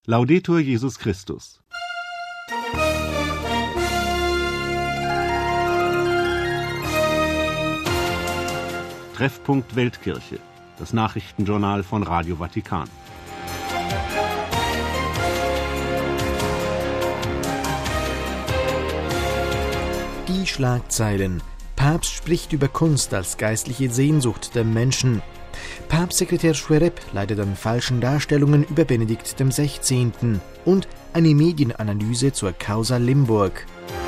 Laudetur Jesus Christus. Treffpunkt Weltkirche, das Nachrichtenjournal von Radio Vatikan. Die Schlagzeilen. Papst spricht über Kunst als geistliche Sehnsucht der Menschen. Papstsekretär Schwerep leidet an falschen Darstellungen über Benedikt XVI. Und eine Medienanalyse zur Causa Limburg.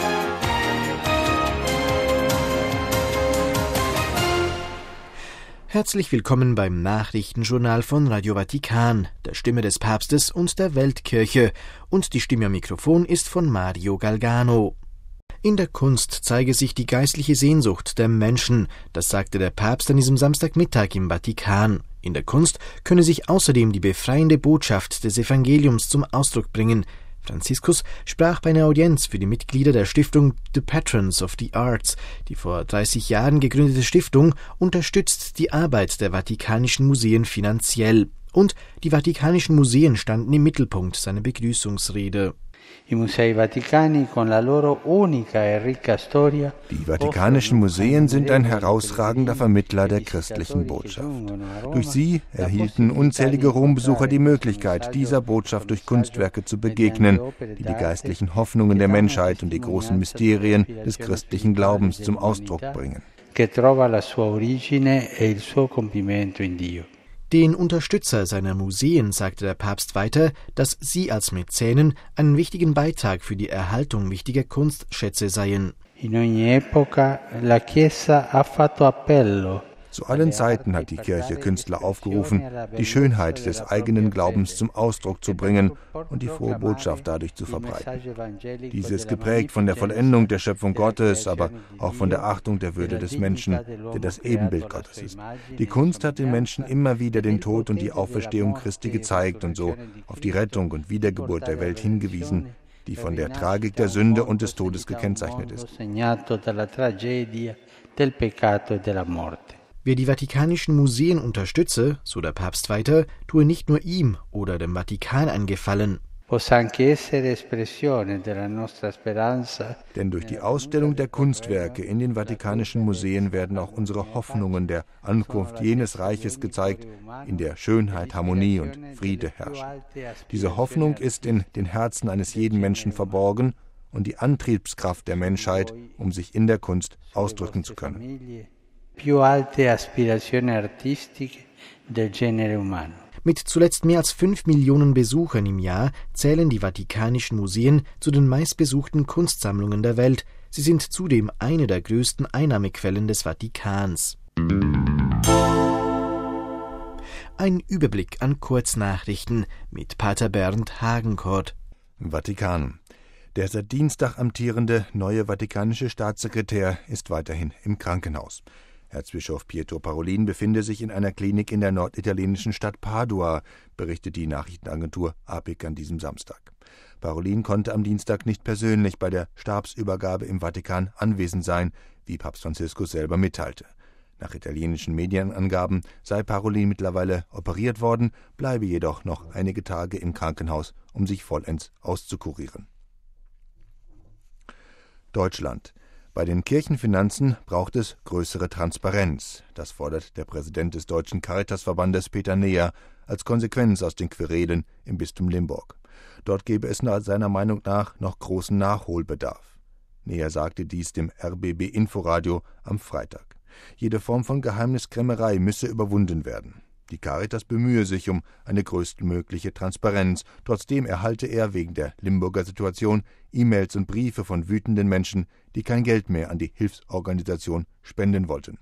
Herzlich willkommen beim Nachrichtenjournal von Radio Vatikan, der Stimme des Papstes und der Weltkirche. Und die Stimme am Mikrofon ist von Mario Galgano. In der Kunst zeige sich die geistliche Sehnsucht der Menschen, das sagte der Papst an diesem Samstagmittag im Vatikan. In der Kunst könne sich außerdem die befreiende Botschaft des Evangeliums zum Ausdruck bringen. Franziskus sprach bei einer Audienz für die Mitglieder der Stiftung The Patrons of the Arts. Die vor 30 Jahren gegründete Stiftung unterstützt die Arbeit der Vatikanischen Museen finanziell. Und die Vatikanischen Museen standen im Mittelpunkt seiner Begrüßungsrede. Die Vatikanischen Museen sind ein herausragender Vermittler der christlichen Botschaft. Durch sie erhielten unzählige Rombesucher die Möglichkeit, dieser Botschaft durch Kunstwerke zu begegnen, die die geistlichen Hoffnungen der Menschheit und die großen Mysterien des christlichen Glaubens zum Ausdruck bringen. Den Unterstützer seiner Museen sagte der Papst weiter, dass sie als Mäzenen einen wichtigen Beitrag für die Erhaltung wichtiger Kunstschätze seien. Zu allen Zeiten hat die Kirche Künstler aufgerufen, die Schönheit des eigenen Glaubens zum Ausdruck zu bringen und die frohe Botschaft dadurch zu verbreiten. Dies ist geprägt von der Vollendung der Schöpfung Gottes, aber auch von der Achtung der Würde des Menschen, der das Ebenbild Gottes ist. Die Kunst hat den Menschen immer wieder den Tod und die Auferstehung Christi gezeigt und so auf die Rettung und Wiedergeburt der Welt hingewiesen, die von der Tragik der Sünde und des Todes gekennzeichnet ist. Wer die Vatikanischen Museen unterstütze, so der Papst weiter, tue nicht nur ihm oder dem Vatikan einen Gefallen. Denn durch die Ausstellung der Kunstwerke in den Vatikanischen Museen werden auch unsere Hoffnungen der Ankunft jenes Reiches gezeigt, in der Schönheit, Harmonie und Friede herrschen. Diese Hoffnung ist in den Herzen eines jeden Menschen verborgen und die Antriebskraft der Menschheit, um sich in der Kunst ausdrücken zu können. Mit zuletzt mehr als 5 Millionen Besuchern im Jahr zählen die Vatikanischen Museen zu den meistbesuchten Kunstsammlungen der Welt. Sie sind zudem eine der größten Einnahmequellen des Vatikans. Ein Überblick an Kurznachrichten mit Pater Bernd Hagenkort. Vatikan. Der seit Dienstag amtierende neue vatikanische Staatssekretär ist weiterhin im Krankenhaus. Erzbischof Pietro Parolin befinde sich in einer Klinik in der norditalienischen Stadt Padua, berichtet die Nachrichtenagentur APIC an diesem Samstag. Parolin konnte am Dienstag nicht persönlich bei der Stabsübergabe im Vatikan anwesend sein, wie Papst Franziskus selber mitteilte. Nach italienischen Medienangaben sei Parolin mittlerweile operiert worden, bleibe jedoch noch einige Tage im Krankenhaus, um sich vollends auszukurieren. Deutschland. Bei den Kirchenfinanzen braucht es größere Transparenz. Das fordert der Präsident des Deutschen Caritasverbandes Peter Neher als Konsequenz aus den Querelen im Bistum Limburg. Dort gebe es seiner Meinung nach noch großen Nachholbedarf. Neher sagte dies dem RBB Inforadio am Freitag. Jede Form von Geheimniskrämerei müsse überwunden werden. Die Caritas bemühe sich um eine größtmögliche Transparenz. Trotzdem erhalte er wegen der Limburger Situation E-Mails und Briefe von wütenden Menschen, die kein Geld mehr an die Hilfsorganisation spenden wollten.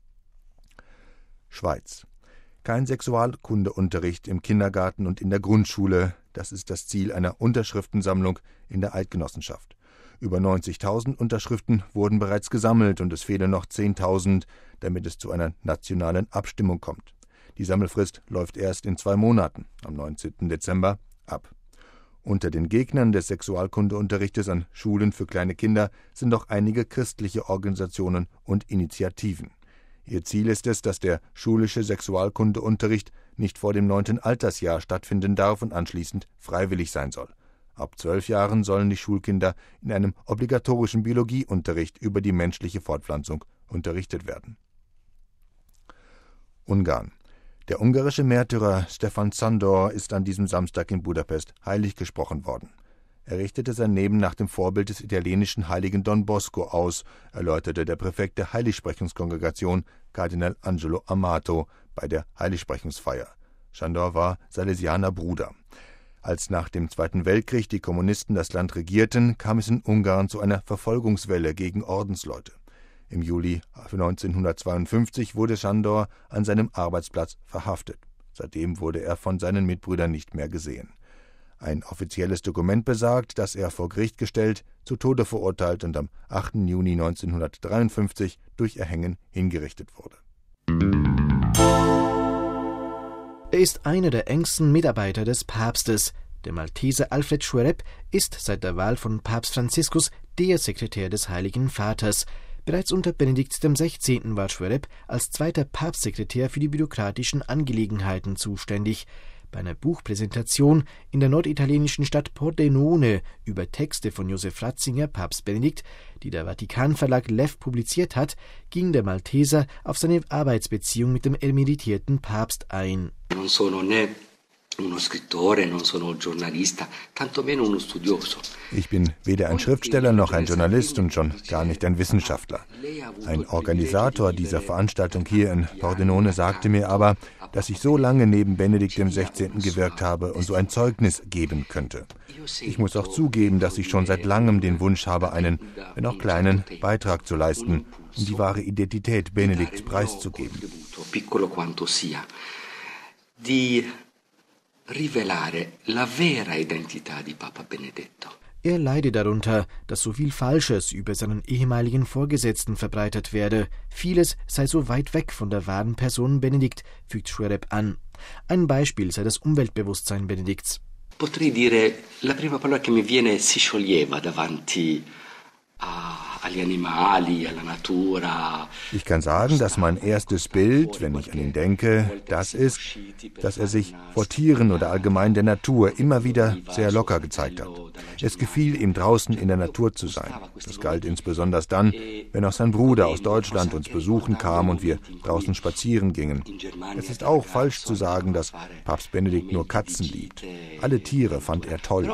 Schweiz. Kein Sexualkundeunterricht im Kindergarten und in der Grundschule. Das ist das Ziel einer Unterschriftensammlung in der Eidgenossenschaft. Über 90.000 Unterschriften wurden bereits gesammelt und es fehlen noch 10.000, damit es zu einer nationalen Abstimmung kommt. Die Sammelfrist läuft erst in 2 Monaten, am 19. Dezember, ab. Unter den Gegnern des Sexualkundeunterrichtes an Schulen für kleine Kinder sind auch einige christliche Organisationen und Initiativen. Ihr Ziel ist es, dass der schulische Sexualkundeunterricht nicht vor dem 9. Altersjahr stattfinden darf und anschließend freiwillig sein soll. Ab 12 Jahren sollen die Schulkinder in einem obligatorischen Biologieunterricht über die menschliche Fortpflanzung unterrichtet werden. Ungarn. Der ungarische Märtyrer Stefan Sándor ist an diesem Samstag in Budapest heilig gesprochen worden. Er richtete sein Leben nach dem Vorbild des italienischen Heiligen Don Bosco aus, erläuterte der Präfekt der Heiligsprechungskongregation, Kardinal Angelo Amato, bei der Heiligsprechungsfeier. Sándor war Salesianer Bruder. Als nach dem Zweiten Weltkrieg die Kommunisten das Land regierten, kam es in Ungarn zu einer Verfolgungswelle gegen Ordensleute. Im Juli 1952 wurde Sándor an seinem Arbeitsplatz verhaftet. Seitdem wurde er von seinen Mitbrüdern nicht mehr gesehen. Ein offizielles Dokument besagt, dass er vor Gericht gestellt, zu Tode verurteilt und am 8. Juni 1953 durch Erhängen hingerichtet wurde. Er ist einer der engsten Mitarbeiter des Papstes. Der Malteser Alfred Schwerepp ist seit der Wahl von Papst Franziskus der Sekretär des Heiligen Vaters. Bereits unter Benedikt XVI. War Schwerepp als zweiter Papstsekretär für die bürokratischen Angelegenheiten zuständig. Bei einer Buchpräsentation in der norditalienischen Stadt Pordenone über Texte von Josef Ratzinger, Papst Benedikt, die der Vatikan-Verlag Lev publiziert hat, ging der Malteser auf seine Arbeitsbeziehung mit dem emeritierten Papst ein. Ich bin weder ein Schriftsteller noch ein Journalist und schon gar nicht ein Wissenschaftler. Ein Organisator dieser Veranstaltung hier in Pordenone sagte mir aber, dass ich so lange neben Benedikt XVI. Gewirkt habe und so ein Zeugnis geben könnte. Ich muss auch zugeben, dass ich schon seit langem den Wunsch habe, einen, wenn auch kleinen, Beitrag zu leisten, um die wahre Identität Benedikts preiszugeben. Er leide darunter, dass so viel Falsches über seinen ehemaligen Vorgesetzten verbreitet werde. Vieles sei so weit weg von der wahren Person Benedikt, fügt Schwerepp an. Ein Beispiel sei das Umweltbewusstsein Benedikts. Potrei dire, la prima parola che mi viene si scioglieva davanti agli animali, alla natura. Ich kann sagen, dass mein erstes Bild, wenn ich an ihn denke, das ist, dass er sich vor Tieren oder allgemein der Natur immer wieder sehr locker gezeigt hat. Es gefiel ihm, draußen in der Natur zu sein. Das galt insbesondere dann, wenn auch sein Bruder aus Deutschland uns besuchen kam und wir draußen spazieren gingen. Es ist auch falsch zu sagen, dass Papst Benedikt nur Katzen liebt. Alle Tiere fand er toll.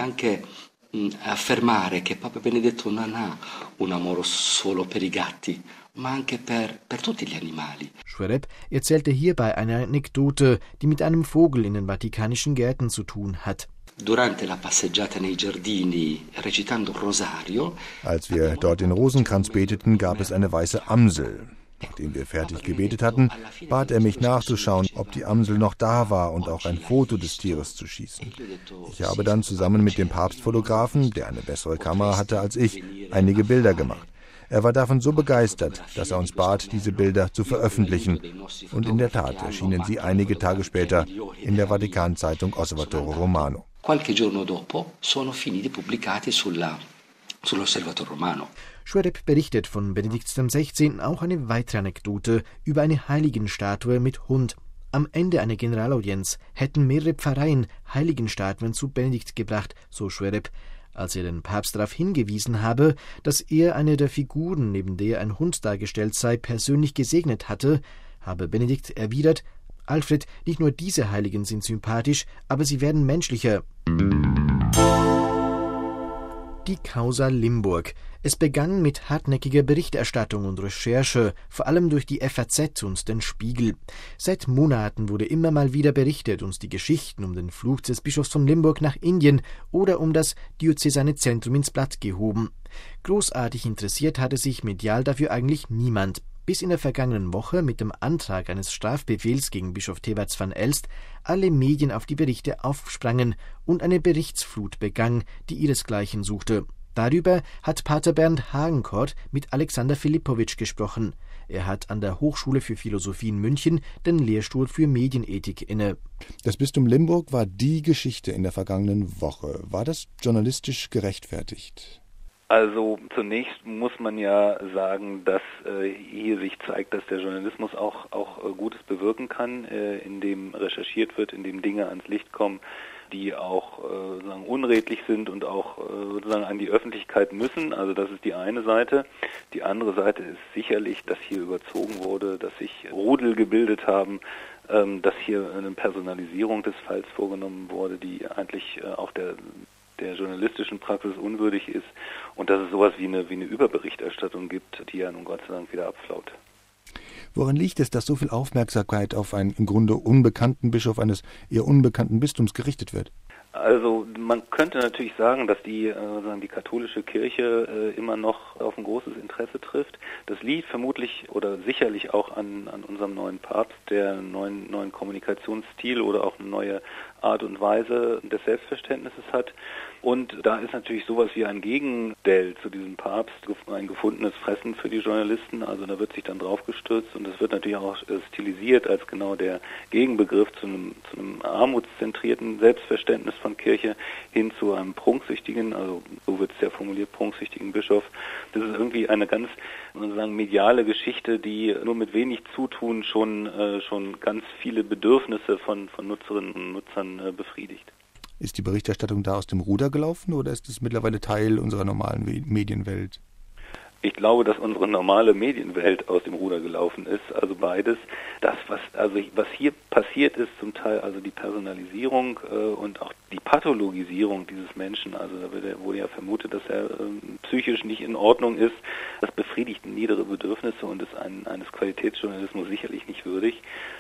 Affermare che Papa Benedetto non ha un amore solo per i gatti, ma anche per tutti gli animali. Schwerepp erzählte hierbei eine Anekdote, die mit einem Vogel in den vatikanischen Gärten zu tun hat. Durante la passeggiata nei giardini recitando Rosario. Als wir dort den Rosenkranz beteten, gab es eine weiße Amsel. Nachdem wir fertig gebetet hatten, bat er mich nachzuschauen, ob die Amsel noch da war und auch ein Foto des Tieres zu schießen. Ich habe dann zusammen mit dem Papstfotografen, der eine bessere Kamera hatte als ich, einige Bilder gemacht. Er war davon so begeistert, dass er uns bat, diese Bilder zu veröffentlichen. Und in der Tat erschienen sie einige Tage später in der Vatikan-Zeitung Osservatore Romano. Qualche giorno dopo sono finiti pubblicati sull'Osservatore Romano. Schwerepp berichtet von Benedikt XVI. Auch eine weitere Anekdote über eine Heiligenstatue mit Hund. Am Ende einer Generalaudienz hätten mehrere Pfarreien Heiligenstatuen zu Benedikt gebracht, so Schwerepp. Als er den Papst darauf hingewiesen habe, dass er eine der Figuren, neben der ein Hund dargestellt sei, persönlich gesegnet hatte, habe Benedikt erwidert: Alfred, nicht nur diese Heiligen sind sympathisch, aber sie werden menschlicher. Die Causa Limburg. Es begann mit hartnäckiger Berichterstattung und Recherche, vor allem durch die FAZ und den Spiegel. Seit Monaten wurde immer mal wieder berichtet und die Geschichten um den Fluch des Bischofs von Limburg nach Indien oder um das diözesane Zentrum ins Blatt gehoben. Großartig interessiert hatte sich medial dafür eigentlich niemand, bis in der vergangenen Woche mit dem Antrag eines Strafbefehls gegen Bischof Theberts van Elst alle Medien auf die Berichte aufsprangen und eine Berichtsflut begann, die ihresgleichen suchte. Darüber hat Pater Bernd Hagenkort mit Alexander Filipowitsch gesprochen. Er hat an der Hochschule für Philosophie in München den Lehrstuhl für Medienethik inne. Das Bistum Limburg war die Geschichte in der vergangenen Woche. War das journalistisch gerechtfertigt? Also zunächst muss man ja sagen, dass hier sich zeigt, dass der Journalismus auch Gutes bewirken kann, indem recherchiert wird, indem Dinge ans Licht kommen, die auch sozusagen unredlich sind und auch sozusagen an die Öffentlichkeit müssen. Also das ist die eine Seite. Die andere Seite ist sicherlich, dass hier überzogen wurde, dass sich Rudel gebildet haben, dass hier eine Personalisierung des Falls vorgenommen wurde, die eigentlich auch der journalistischen Praxis unwürdig ist und dass es sowas wie eine Überberichterstattung gibt, die ja nun Gott sei Dank wieder abflaut. Woran liegt es, dass so viel Aufmerksamkeit auf einen im Grunde unbekannten Bischof eines eher unbekannten Bistums gerichtet wird? Also man könnte natürlich sagen, dass die katholische Kirche immer noch auf ein großes Interesse trifft. Das liegt vermutlich oder sicherlich auch an unserem neuen Papst, der einen neuen Kommunikationsstil oder auch eine neue Art und Weise des Selbstverständnisses hat. Und da ist natürlich sowas wie ein Gegenmodell zu diesem Papst, ein gefundenes Fressen für die Journalisten. Also da wird sich dann draufgestürzt und es wird natürlich auch stilisiert als genau der Gegenbegriff zu einem armutszentrierten Selbstverständnis von Kirche hin zu einem prunksüchtigen, also so wird es ja formuliert, prunksüchtigen Bischof. Das ist irgendwie eine ganz, sozusagen, mediale Geschichte, die nur mit wenig Zutun schon ganz viele Bedürfnisse von Nutzerinnen und Nutzern befriedigt. Ist die Berichterstattung da aus dem Ruder gelaufen oder ist es mittlerweile Teil unserer normalen Medienwelt? Ich glaube, dass unsere normale Medienwelt aus dem Ruder gelaufen ist, also beides. Das, was hier passiert ist, zum Teil also die Personalisierung und auch die Pathologisierung dieses Menschen, also da wurde ja vermutet, dass er psychisch nicht in Ordnung ist, das befriedigt niedere Bedürfnisse und ist eines Qualitätsjournalismus sicherlich nicht würdig.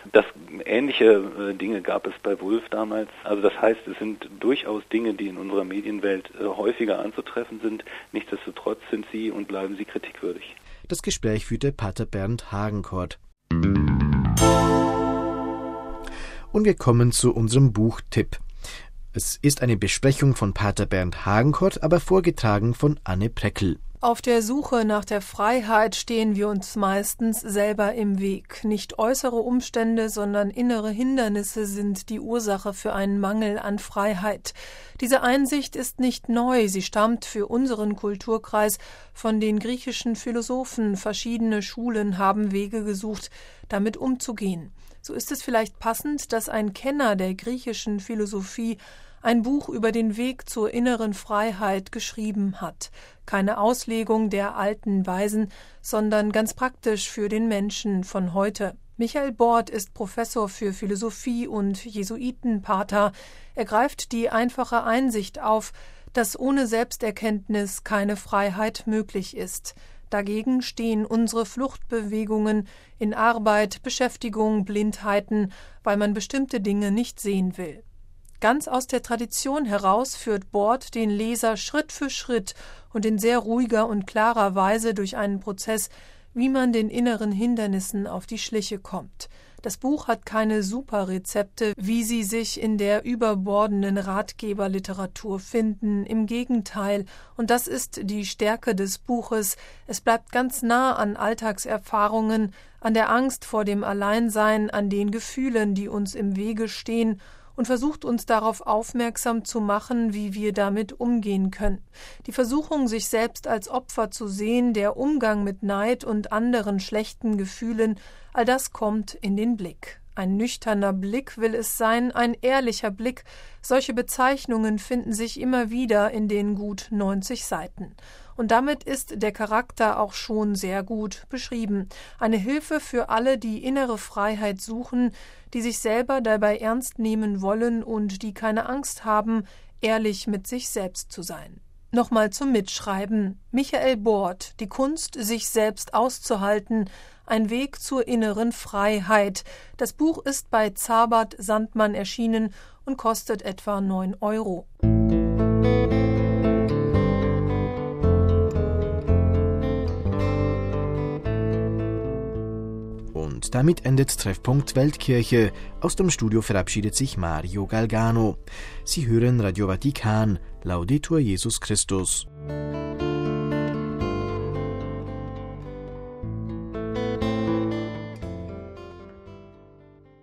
Ähnliche Dinge gab es bei Wulff damals, also das heißt, es sind durchaus Dinge, die in unserer Medienwelt häufiger anzutreffen sind, nichtsdestotrotz sind sie und bleiben sie kritikwürdig. Das Gespräch führte Pater Bernd Hagenkort. Und wir kommen zu unserem Buchtipp. Es ist eine Besprechung von Pater Bernd Hagenkort, aber vorgetragen von Anne Preckel. Auf der Suche nach der Freiheit stehen wir uns meistens selber im Weg. Nicht äußere Umstände, sondern innere Hindernisse sind die Ursache für einen Mangel an Freiheit. Diese Einsicht ist nicht neu, sie stammt für unseren Kulturkreis von den griechischen Philosophen. Verschiedene Schulen haben Wege gesucht, damit umzugehen. So ist es vielleicht passend, dass ein Kenner der griechischen Philosophie ein Buch über den Weg zur inneren Freiheit geschrieben hat. Keine Auslegung der alten Weisen, sondern ganz praktisch für den Menschen von heute. Michael Bort ist Professor für Philosophie und Jesuitenpater. Er greift die einfache Einsicht auf, dass ohne Selbsterkenntnis keine Freiheit möglich ist. Dagegen stehen unsere Fluchtbewegungen in Arbeit, Beschäftigung, Blindheiten, weil man bestimmte Dinge nicht sehen will. Ganz aus der Tradition heraus führt Bort den Leser Schritt für Schritt und in sehr ruhiger und klarer Weise durch einen Prozess, wie man den inneren Hindernissen auf die Schliche kommt. Das Buch hat keine Superrezepte, wie sie sich in der überbordenden Ratgeberliteratur finden. Im Gegenteil, und das ist die Stärke des Buches, es bleibt ganz nah an Alltagserfahrungen, an der Angst vor dem Alleinsein, an den Gefühlen, die uns im Wege stehen, und versucht uns darauf aufmerksam zu machen, wie wir damit umgehen können. Die Versuchung, sich selbst als Opfer zu sehen, der Umgang mit Neid und anderen schlechten Gefühlen, all das kommt in den Blick. Ein nüchterner Blick will es sein, ein ehrlicher Blick. Solche Bezeichnungen finden sich immer wieder in den gut 90 Seiten. Und damit ist der Charakter auch schon sehr gut beschrieben. Eine Hilfe für alle, die innere Freiheit suchen, die sich selber dabei ernst nehmen wollen und die keine Angst haben, ehrlich mit sich selbst zu sein. Nochmal zum Mitschreiben. Michael Bort, die Kunst, sich selbst auszuhalten, ein Weg zur inneren Freiheit. Das Buch ist bei Zabert Sandmann erschienen und kostet etwa 9 €. Und damit endet Treffpunkt Weltkirche. Aus dem Studio verabschiedet sich Mario Galgano. Sie hören Radio Vatikan. Laudetur Jesus Christus.